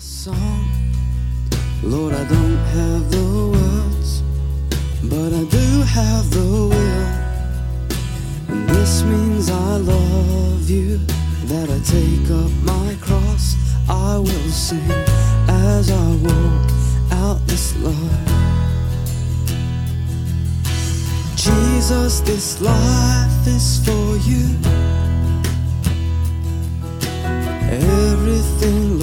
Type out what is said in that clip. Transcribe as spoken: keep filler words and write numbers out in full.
song. Lord, I don't have the words, but I do have the will. And this means I love you, that I take up my cross. I will sing as I walk out this life. Jesus, this life is for you. Everything,